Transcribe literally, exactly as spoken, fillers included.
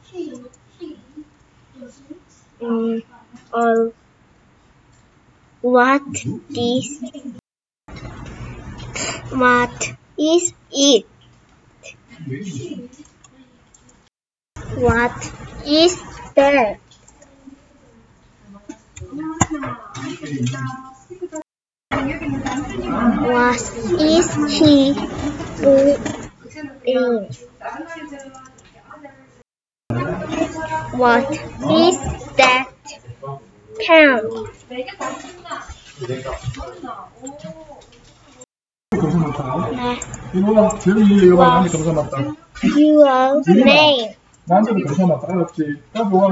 Mm, or what is what is it? What is that? What is he doing? What is that pen? 네. 이거랑 제일 얘가 많이 감사 맞다. Your name. 나한테도 감사 맞다. 알았지?